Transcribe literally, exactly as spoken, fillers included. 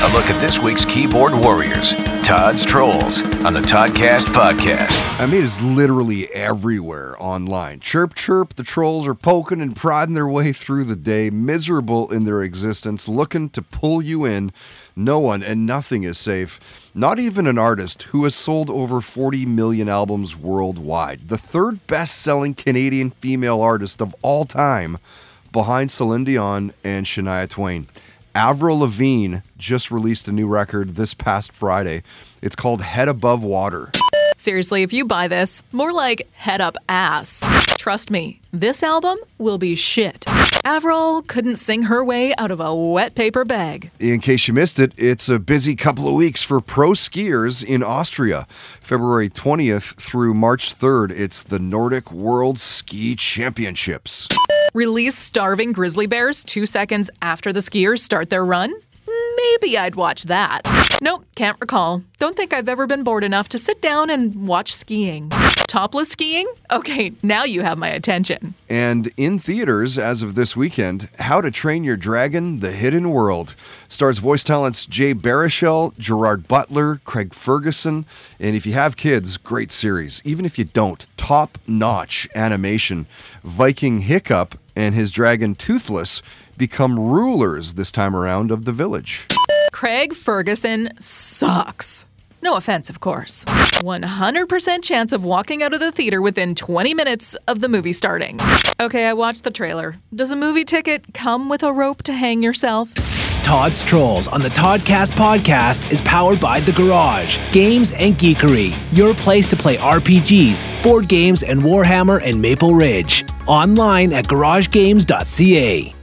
A look at this week's keyboard warriors, Todd's Trolls, on the Toddcast podcast. I mean, it's literally everywhere online. Chirp, chirp, the trolls are poking and prodding their way through the day, miserable in their existence, looking to pull you in. No one and nothing is safe. Not even an artist who has sold over forty million albums worldwide. The third best-selling Canadian female artist of all time, behind Celine Dion and Shania Twain. Avril Lavigne just released a new record this past Friday. It's called Head Above Water. Seriously, if you buy this, more like head up ass. Trust me, this album will be shit. Avril couldn't sing her way out of a wet paper bag. In case you missed it, it's a busy couple of weeks for pro skiers in Austria. February twentieth through March third, it's the Nordic World Ski Championships. Release starving grizzly bears two seconds after the skiers start their run? Maybe I'd watch that. Nope, can't recall. Don't think I've ever been bored enough to sit down and watch skiing. Topless skiing? Okay, now you have my attention. And in theaters as of this weekend, How to Train Your Dragon: The Hidden World. Stars voice talents Jay Baruchel, Gerard Butler, Craig Ferguson. And if you have kids, great series. Even if you don't, top-notch animation. Viking Hiccup and his dragon Toothless become rulers this time around of the village. Craig Ferguson sucks. No offense, of course. one hundred percent chance of walking out of the theater within twenty minutes of the movie starting. Okay, I watched the trailer. Does a movie ticket come with a rope to hang yourself? Todd's Trolls on the Toddcast podcast is powered by The Garage, Games and Geekery, your place to play R P Gs, board games, and Warhammer and Maple Ridge. Online at garage games dot c a.